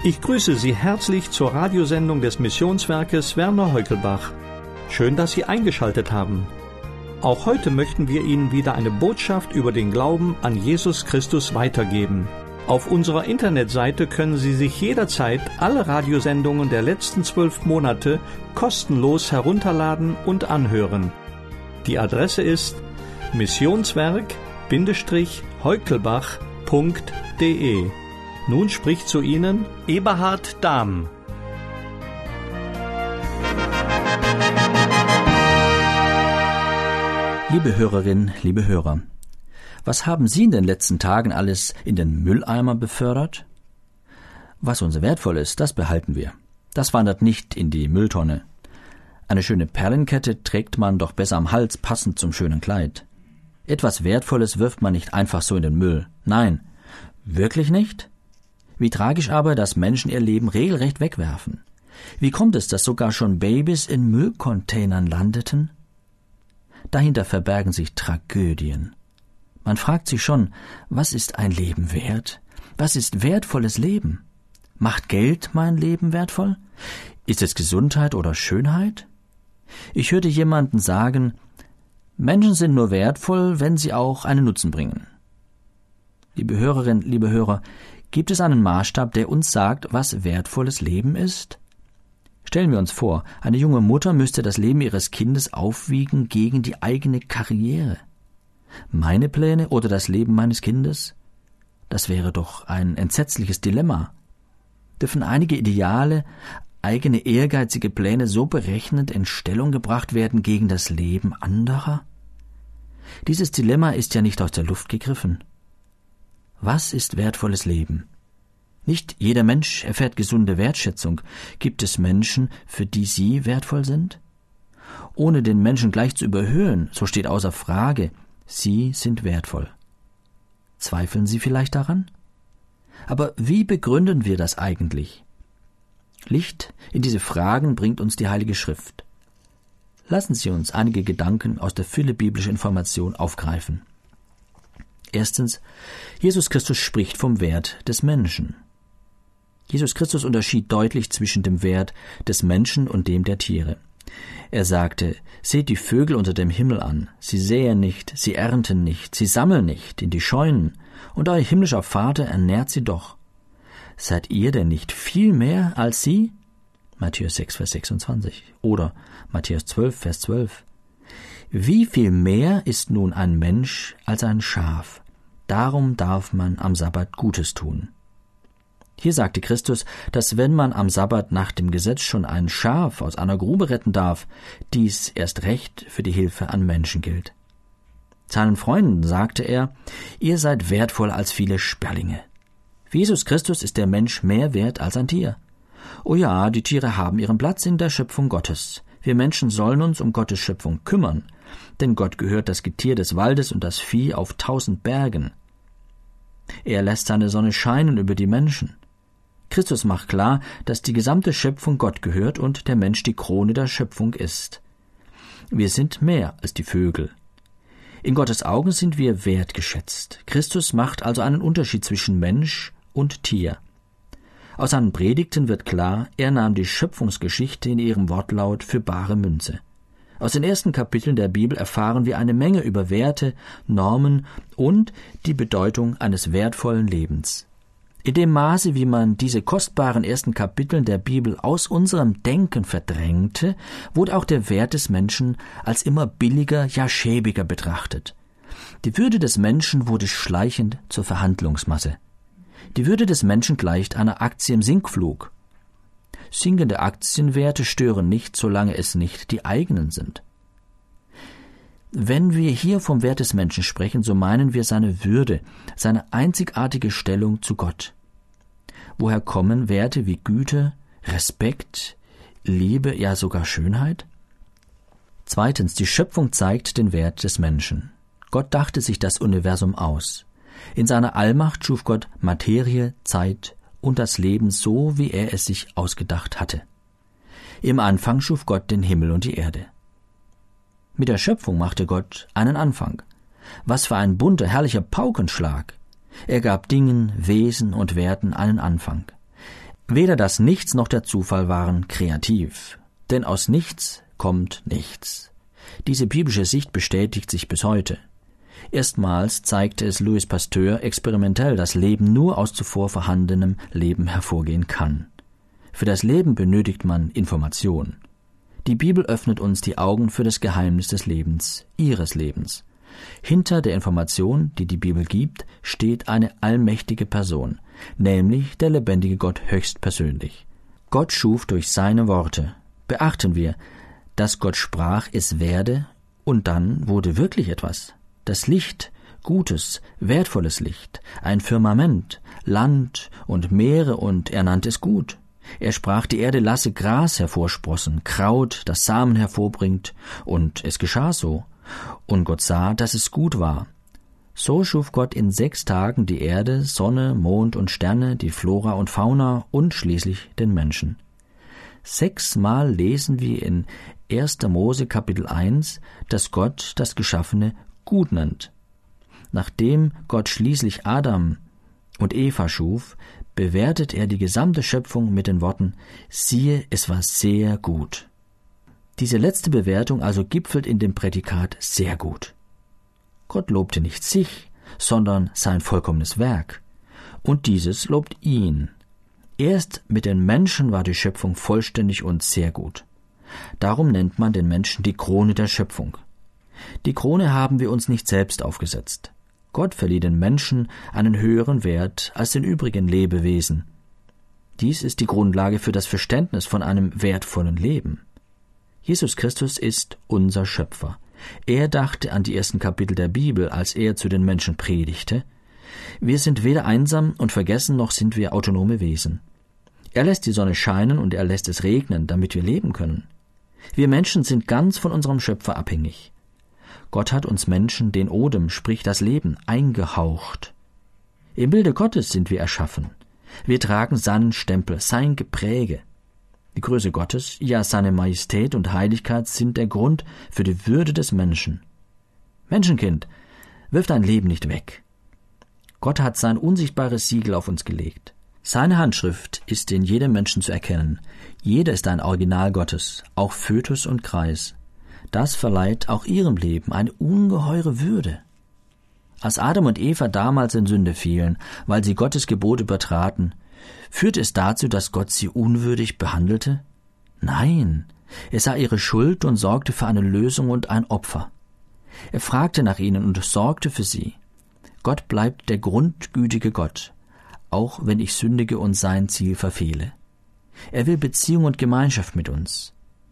Ich grüße Sie herzlich zur Radiosendung des Missionswerkes Werner Heukelbach. Schön, dass Sie eingeschaltet haben. Auch heute möchten wir Ihnen wieder eine Botschaft über den Glauben an Jesus Christus weitergeben. Auf unserer Internetseite können Sie sich jederzeit alle Radiosendungen der letzten 12 Monate kostenlos herunterladen und anhören. Die Adresse ist missionswerk-heukelbach.de. Nun spricht zu Ihnen Eberhard Dahm. Liebe Hörerinnen, liebe Hörer, was haben Sie in den letzten Tagen alles in den Mülleimer befördert? Was uns wertvoll ist, das behalten wir. Das wandert nicht in die Mülltonne. Eine schöne Perlenkette trägt man doch besser am Hals, passend zum schönen Kleid. Etwas Wertvolles wirft man nicht einfach so in den Müll. Nein, wirklich nicht? Wie tragisch aber, dass Menschen ihr Leben regelrecht wegwerfen. Wie kommt es, dass sogar schon Babys in Müllcontainern landeten? Dahinter verbergen sich Tragödien. Man fragt sich schon, was ist ein Leben wert? Was ist wertvolles Leben? Macht Geld mein Leben wertvoll? Ist es Gesundheit oder Schönheit? Ich hörte jemanden sagen, Menschen sind nur wertvoll, wenn sie auch einen Nutzen bringen. Liebe Hörerinnen, liebe Hörer, gibt es einen Maßstab, der uns sagt, was wertvolles Leben ist? Stellen wir uns vor, eine junge Mutter müsste das Leben ihres Kindes aufwiegen gegen die eigene Karriere. Meine Pläne oder das Leben meines Kindes? Das wäre doch ein entsetzliches Dilemma. Dürfen einige Ideale, eigene ehrgeizige Pläne so berechnend in Stellung gebracht werden gegen das Leben anderer? Dieses Dilemma ist ja nicht aus der Luft gegriffen. Was ist wertvolles Leben? Nicht jeder Mensch erfährt gesunde Wertschätzung. Gibt es Menschen, für die Sie wertvoll sind? Ohne den Menschen gleich zu überhöhen, so steht außer Frage, Sie sind wertvoll. Zweifeln Sie vielleicht daran? Aber wie begründen wir das eigentlich? Licht in diese Fragen bringt uns die Heilige Schrift. Lassen Sie uns einige Gedanken aus der Fülle biblischer Information aufgreifen. Erstens, Jesus Christus spricht vom Wert des Menschen. Jesus Christus unterschied deutlich zwischen dem Wert des Menschen und dem der Tiere. Er sagte, seht die Vögel unter dem Himmel an, sie säen nicht, sie ernten nicht, sie sammeln nicht in die Scheunen, und euer himmlischer Vater ernährt sie doch. Seid ihr denn nicht viel mehr als sie? Matthäus 6, Vers 26 oder Matthäus 12, Vers 12. Wie viel mehr ist nun ein Mensch als ein Schaf? Darum darf man am Sabbat Gutes tun. Hier sagte Christus, dass wenn man am Sabbat nach dem Gesetz schon ein Schaf aus einer Grube retten darf, dies erst recht für die Hilfe an Menschen gilt. Seinen Freunden sagte er, ihr seid wertvoller als viele Sperlinge. Für Jesus Christus ist der Mensch mehr wert als ein Tier. Oh ja, die Tiere haben ihren Platz in der Schöpfung Gottes. Wir Menschen sollen uns um Gottes Schöpfung kümmern, denn Gott gehört das Getier des Waldes und das Vieh auf 1000 Bergen. Er lässt seine Sonne scheinen über die Menschen. Christus macht klar, dass die gesamte Schöpfung Gott gehört und der Mensch die Krone der Schöpfung ist. Wir sind mehr als die Vögel. In Gottes Augen sind wir wertgeschätzt. Christus macht also einen Unterschied zwischen Mensch und Tier. Aus seinen Predigten wird klar, er nahm die Schöpfungsgeschichte in ihrem Wortlaut für bare Münze. Aus den ersten Kapiteln der Bibel erfahren wir eine Menge über Werte, Normen und die Bedeutung eines wertvollen Lebens. In dem Maße, wie man diese kostbaren ersten Kapiteln der Bibel aus unserem Denken verdrängte, wurde auch der Wert des Menschen als immer billiger, ja schäbiger betrachtet. Die Würde des Menschen wurde schleichend zur Verhandlungsmasse. Die Würde des Menschen gleicht einer Aktie im Sinkflug. Sinkende Aktienwerte stören nicht, solange es nicht die eigenen sind. Wenn wir hier vom Wert des Menschen sprechen, so meinen wir seine Würde, seine einzigartige Stellung zu Gott. Woher kommen Werte wie Güte, Respekt, Liebe, ja sogar Schönheit? Zweitens, die Schöpfung zeigt den Wert des Menschen. Gott dachte sich das Universum aus. In seiner Allmacht schuf Gott Materie, Zeit und das Leben so, wie er es sich ausgedacht hatte. Im Anfang schuf Gott den Himmel und die Erde. Mit der Schöpfung machte Gott einen Anfang. Was für ein bunter, herrlicher Paukenschlag! Er gab Dingen, Wesen und Werten einen Anfang. Weder das Nichts noch der Zufall waren kreativ, denn aus nichts kommt nichts. Diese biblische Sicht bestätigt sich bis heute. Erstmals zeigte es Louis Pasteur experimentell, dass Leben nur aus zuvor vorhandenem Leben hervorgehen kann. Für das Leben benötigt man Information. Die Bibel öffnet uns die Augen für das Geheimnis des Lebens, ihres Lebens. Hinter der Information, die die Bibel gibt, steht eine allmächtige Person, nämlich der lebendige Gott höchstpersönlich. Gott schuf durch seine Worte. Beachten wir, dass Gott sprach, es werde, und dann wurde wirklich etwas. Das Licht, gutes, wertvolles Licht, ein Firmament, Land und Meere, und er nannte es gut. Er sprach, die Erde lasse Gras hervorsprossen, Kraut, das Samen hervorbringt, und es geschah so. Und Gott sah, dass es gut war. So schuf Gott in 6 Tagen die Erde, Sonne, Mond und Sterne, die Flora und Fauna und schließlich den Menschen. 6-mal lesen wir in 1. Mose Kapitel 1, dass Gott das Geschaffene gut nennt. Nachdem Gott schließlich Adam und Eva schuf, bewertet er die gesamte Schöpfung mit den Worten: Siehe, es war sehr gut. Diese letzte Bewertung also gipfelt in dem Prädikat sehr gut. Gott lobte nicht sich, sondern sein vollkommenes Werk. Und dieses lobt ihn. Erst mit den Menschen war die Schöpfung vollständig und sehr gut. Darum nennt man den Menschen die Krone der Schöpfung. Die Krone haben wir uns nicht selbst aufgesetzt. Gott verlieh den Menschen einen höheren Wert als den übrigen Lebewesen. Dies ist die Grundlage für das Verständnis von einem wertvollen Leben. Jesus Christus ist unser Schöpfer. Er dachte an die ersten Kapitel der Bibel, als er zu den Menschen predigte. Wir sind weder einsam und vergessen, noch sind wir autonome Wesen. Er lässt die Sonne scheinen und er lässt es regnen, damit wir leben können. Wir Menschen sind ganz von unserem Schöpfer abhängig. Gott hat uns Menschen den Odem, sprich das Leben, eingehaucht. Im Bilde Gottes sind wir erschaffen. Wir tragen seinen Stempel, sein Gepräge. Die Größe Gottes, ja seine Majestät und Heiligkeit sind der Grund für die Würde des Menschen. Menschenkind, wirf dein Leben nicht weg. Gott hat sein unsichtbares Siegel auf uns gelegt. Seine Handschrift ist in jedem Menschen zu erkennen. Jeder ist ein Original Gottes, auch Fötus und Kreis. Das verleiht auch ihrem Leben eine ungeheure Würde. Als Adam und Eva damals in Sünde fielen, weil sie Gottes Gebot übertraten, führte es dazu, dass Gott sie unwürdig behandelte? Nein, er sah ihre Schuld und sorgte für eine Lösung und ein Opfer. Er fragte nach ihnen und sorgte für sie. Gott bleibt der grundgütige Gott, auch wenn ich sündige und sein Ziel verfehle. Er will Beziehung und Gemeinschaft mit uns.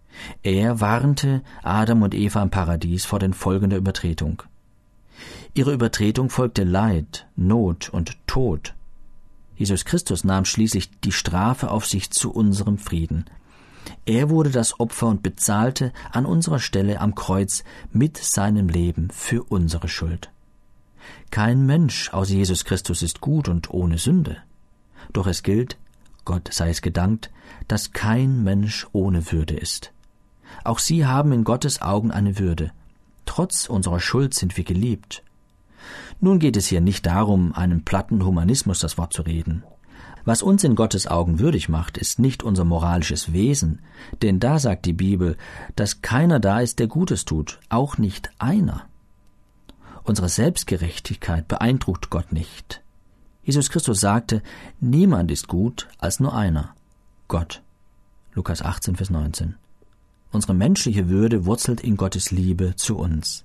Er warnte Adam und Eva im Paradies vor den Folgen der Übertretung. Ihre Übertretung folgte Leid, Not und Tod. Jesus Christus nahm schließlich die Strafe auf sich zu unserem Frieden. Er wurde das Opfer und bezahlte an unserer Stelle am Kreuz mit seinem Leben für unsere Schuld. Kein Mensch außer Jesus Christus ist gut und ohne Sünde. Doch es gilt, Gott sei es gedankt, dass kein Mensch ohne Würde ist. Auch sie haben in Gottes Augen eine Würde. Trotz unserer Schuld sind wir geliebt. Nun geht es hier nicht darum, einem platten Humanismus das Wort zu reden. Was uns in Gottes Augen würdig macht, ist nicht unser moralisches Wesen, denn da sagt die Bibel, dass keiner da ist, der Gutes tut, auch nicht einer. Unsere Selbstgerechtigkeit beeindruckt Gott nicht. Jesus Christus sagte, niemand ist gut als nur einer, Gott. Lukas 18, Vers 19. Unsere menschliche Würde wurzelt in Gottes Liebe zu uns.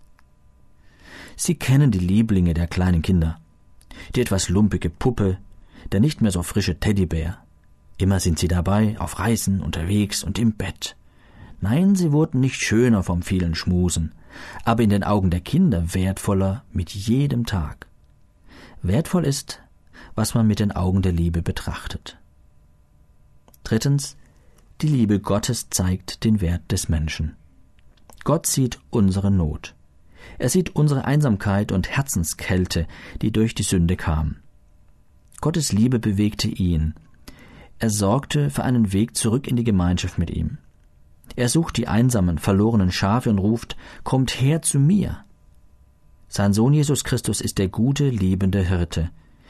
Sie kennen die Lieblinge der kleinen Kinder. Die etwas lumpige Puppe, der nicht mehr so frische Teddybär. Immer sind sie dabei, auf Reisen, unterwegs und im Bett. Nein, sie wurden nicht schöner vom vielen Schmusen, aber in den Augen der Kinder wertvoller mit jedem Tag. Wertvoll ist, was man mit den Augen der Liebe betrachtet. Drittens, die Liebe Gottes zeigt den Wert des Menschen. Gott sieht unsere Not. Er sieht unsere Einsamkeit und Herzenskälte, die durch die Sünde kam. Gottes Liebe bewegte ihn. Er sorgte für einen Weg zurück in die Gemeinschaft mit ihm. Er sucht die einsamen, verlorenen Schafe und ruft, »Kommt her zu mir!« Sein Sohn Jesus Christus ist der gute, liebende Hirte.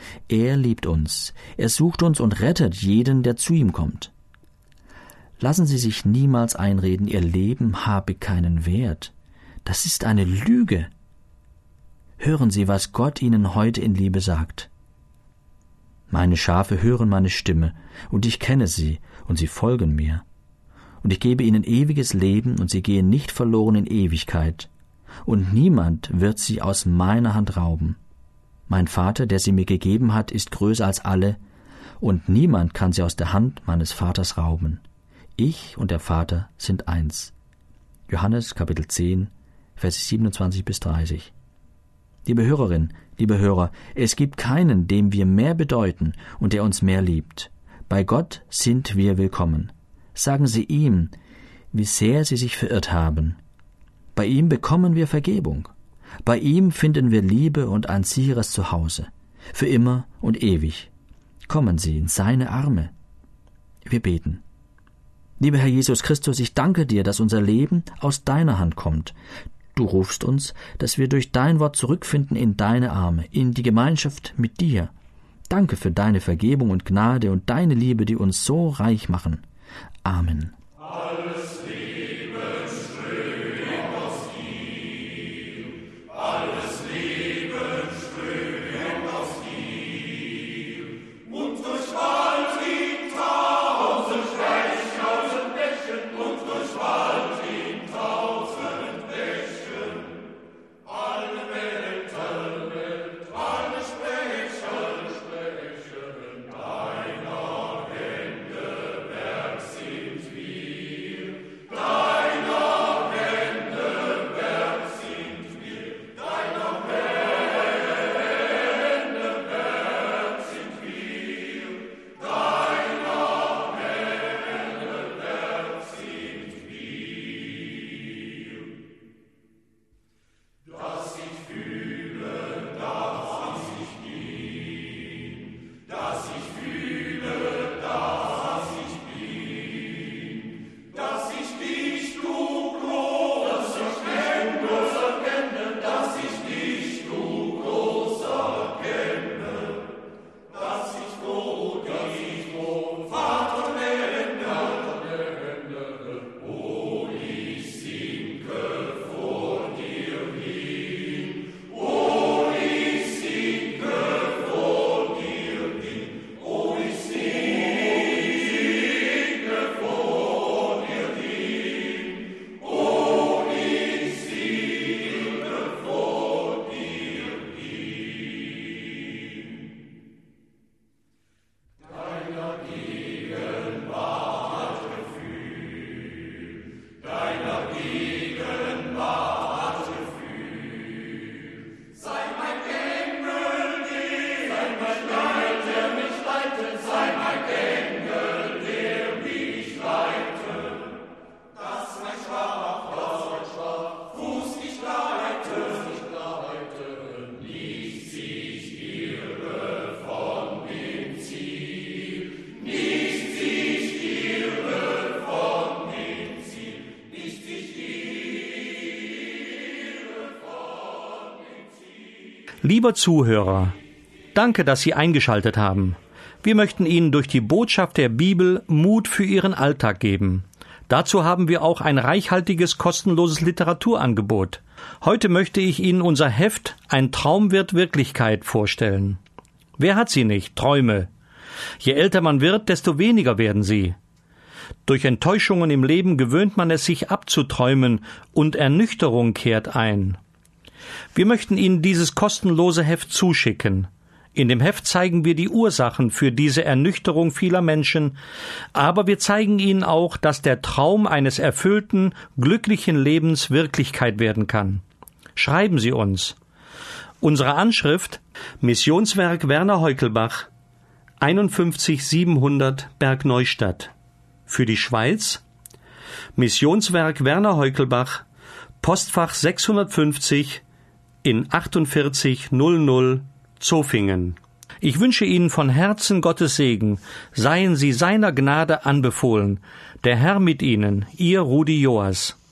Er liebt uns. Er sucht uns und rettet jeden, der zu ihm kommt. Lassen Sie sich niemals einreden, Ihr Leben habe keinen Wert. Das ist eine Lüge. Hören Sie, was Gott Ihnen heute in Liebe sagt. Meine Schafe hören meine Stimme, und ich kenne sie, und sie folgen mir. Und ich gebe ihnen ewiges Leben, und sie gehen nicht verloren in Ewigkeit. Und niemand wird sie aus meiner Hand rauben. Mein Vater, der sie mir gegeben hat, ist größer als alle, und niemand kann sie aus der Hand meines Vaters rauben. Ich und der Vater sind eins. Johannes Kapitel 10, Vers 27-30. Liebe Hörerin, liebe Hörer, es gibt keinen, dem wir mehr bedeuten und der uns mehr liebt. Bei Gott sind wir willkommen. Sagen Sie ihm, wie sehr Sie sich verirrt haben. Bei ihm bekommen wir Vergebung. Bei ihm finden wir Liebe und ein sicheres Zuhause. Für immer und ewig. Kommen Sie in seine Arme. Wir beten. Lieber Herr Jesus Christus, ich danke dir, dass unser Leben aus deiner Hand kommt. Du rufst uns, dass wir durch dein Wort zurückfinden in deine Arme, in die Gemeinschaft mit dir. Danke für deine Vergebung und Gnade und deine Liebe, die uns so reich machen. Amen. Alles Leben strömt aus ihm. Alles Leben strömt aus ihm. Und durchwallt ihn tausend Bächen, und durchwallt ihn tausend Bächen. Alle Welten, alle sprechen deiner Hände Werk sind wir. Deiner Hände Werk sind wir. Deiner Hände Werk sind wir. Deiner Hände Werk sind wir. Dass ich fühle, dass ich bin, dass ich fühle, dass ich bin, dass ich dich, du großer kenne, dass ich dich, du großer kenne, dass ich dich, Vater nenne, oh, ich sinke vor dir hin, oh, ich sinke vor dir hin, oh, ich sinke vor dir hin, oh, ich sinke vor dir hin. Deiner Gegenwart gefühl, deiner Gegenwart gefühl. Sei mein Engel, der mich leitet, sei mein Engel, der mich leitet. Dass mein schwacher Fuß nicht leite, nicht sich irre von dem Ziel, nicht sich irre von dem Ziel, nicht sich irre von dem Ziel. Lieber Zuhörer, danke, dass Sie eingeschaltet haben. Wir möchten Ihnen durch die Botschaft der Bibel Mut für Ihren Alltag geben. Dazu haben wir auch ein reichhaltiges, kostenloses Literaturangebot. Heute möchte ich Ihnen unser Heft »Ein Traum wird Wirklichkeit« vorstellen. Wer hat sie nicht? Träume. Je älter man wird, desto weniger werden sie. Durch Enttäuschungen im Leben gewöhnt man es sich abzuträumen und Ernüchterung kehrt ein. Wir möchten Ihnen dieses kostenlose Heft zuschicken. In dem Heft zeigen wir die Ursachen für diese Ernüchterung vieler Menschen, aber wir zeigen Ihnen auch, dass der Traum eines erfüllten, glücklichen Lebens Wirklichkeit werden kann. Schreiben Sie uns. Unsere Anschrift: Missionswerk Werner Heukelbach, 51700 Bergneustadt. Für die Schweiz: Missionswerk Werner Heukelbach, Postfach 650 in 4800 Zofingen. Ich wünsche Ihnen von Herzen Gottes Segen. Seien Sie seiner Gnade anbefohlen. Der Herr mit Ihnen, Ihr Rudi Joas.